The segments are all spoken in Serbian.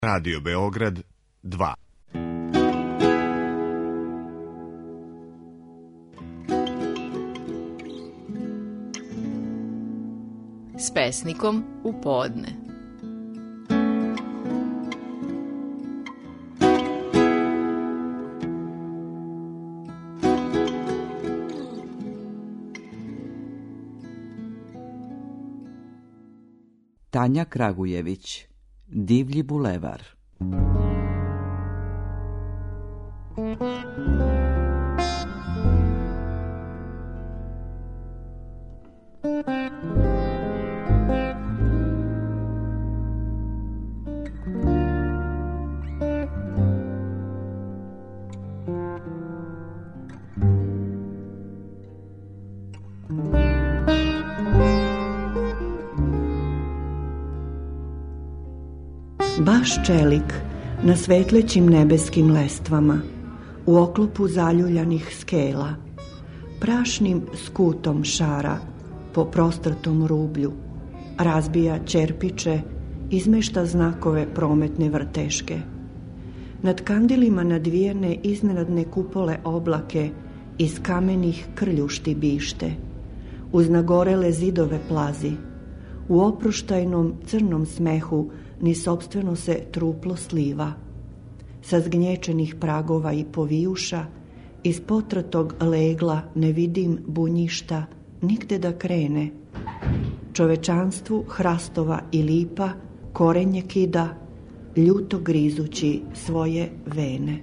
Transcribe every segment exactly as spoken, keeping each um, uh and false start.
Radio Beograd dva. S pesnikom u podne. Tanja Kragujević, Divlji bulevar. Baš čelik na svetlećim nebeskim lestvama, u oklopu zaljuljanih skela, prašnim skutom šara po prostrtom rublju, razbija ćerpiče, izmešta znakove prometne vrteške. Nad kandilima nadvijene iznenadne kupole oblake iz kamenih krljušti bište, uz nagorele zidove plazi, u oproštajnom crnom smehu ni sopstveno se truplo sliva. Sa zgnječenih pragova i povijuša, iz potrtog legla ne vidim bunjišta nigde da krene. Čovečanstvu hrastova i lipa korenje kida, ljuto grizući svoje vene.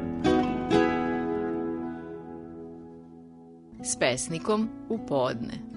S pesnikom u podne.